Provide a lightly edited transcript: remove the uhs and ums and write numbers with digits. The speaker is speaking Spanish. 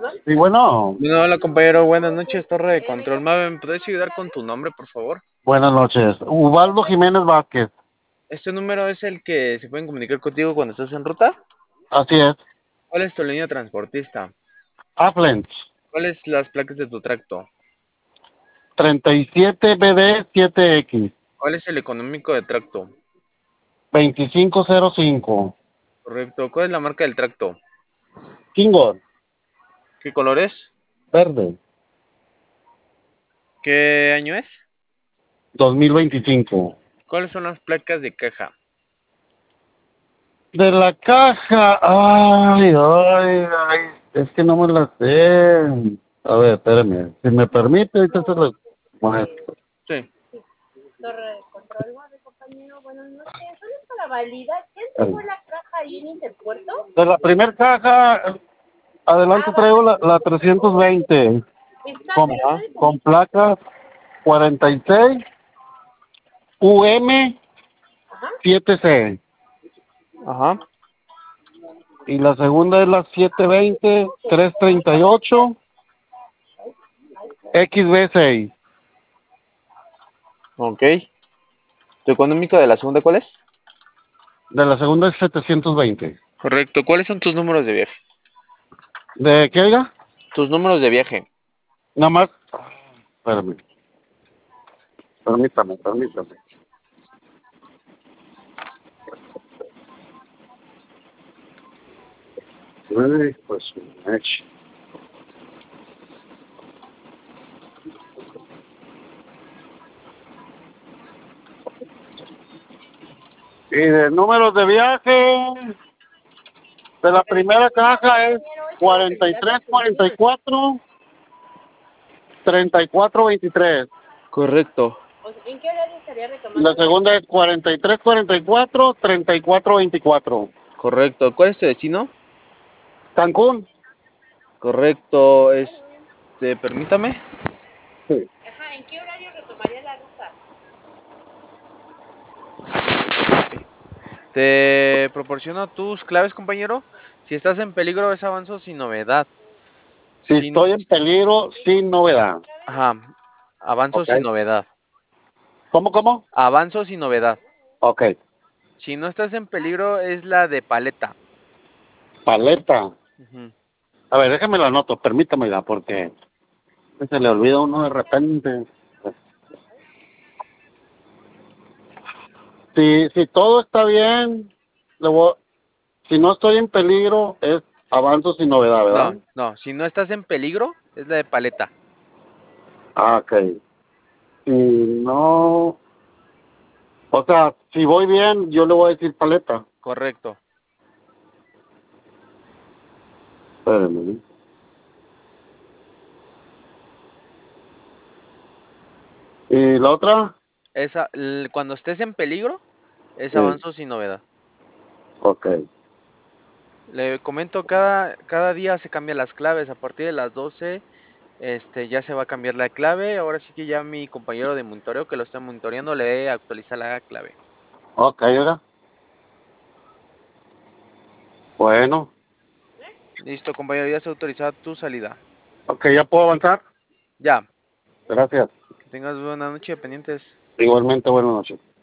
Sí, bueno, Bueno, hola compañero, buenas noches, Torre de Control. ¿Me puedes ayudar con tu nombre, por favor? buenas noches. Ubaldo Jiménez Vázquez. ¿Este número es el que se pueden comunicar contigo cuando estás en ruta? Así es. ¿Cuál es tu línea transportista? Afflens. ¿Cuáles las placas de tu tracto? 37BD7X. ¿Cuál es el económico de tracto? 2505. Correcto. ¿Cuál es la marca del tracto? Kingo. ¿Qué color es? Verde. ¿Qué año es? 2025. ¿Cuáles son las placas de caja? De la caja. Ay. Es que no me la sé. A ver, espérame. Si me permite, ahorita se lo muestro. Sí. Torre de control, de compañero, buenas noches. Solo para validar, ¿quién entregó la caja ahí en Interpuerto? De la primera caja, adelante traigo la 320. Está, Con, pero Ajá. ¿sabes con placas 46 UM Ajá. 7C. Ajá. Y la segunda es la 720 338 XB6. Ok. ¿Tu económico de la segunda cuál es? De la segunda es 720. Correcto. ¿Cuáles son tus números de viaje? ¿De qué oiga? Tus números de viaje. Nada más. Espérame. Permítame. Ay, pues, ech. Y de números de viaje, de la primera caja es 4344 3423. Correcto. O sea, ¿en qué horario estaría La retomando? segunda es 4344 3424. Correcto. ¿Cuál es tu destino? Cancún. Correcto. Permítame. Sí. Ajá, ¿en qué horario retomaría la ruta? Te proporciono tus claves, compañero. Si estás en peligro, es avanzo sin novedad. Si Sin, estoy en peligro, sin novedad. ajá, avanzo Ok. sin novedad. ¿Cómo? Avanzo sin novedad. Ok. Si no estás en peligro, es la de paleta. Paleta. Ujú. A ver, déjame la anoto, permítame ya, porque se le olvida a uno de repente. Si todo está bien, si no estoy en peligro, es avanzo sin novedad, ¿verdad? No. Si no estás en peligro, es la de paleta. Ah, ok. Si no, o sea, si voy bien, yo le voy a decir paleta. Correcto. Espérame. ¿Y la otra? Cuando estés en peligro, es Sí, avanzo sin novedad. ok. Le comento, cada día se cambian las claves. A partir de las 12, ya se va a cambiar la clave. Ahora sí que ya mi compañero de monitoreo que lo está monitoreando le actualiza la clave. Ok, oiga. Bueno, Listo, compañero, ya se autoriza tu salida. ok, ya puedo avanzar. Ya, Gracias. que tengas buena noche, pendientes. Igualmente, buenas noches.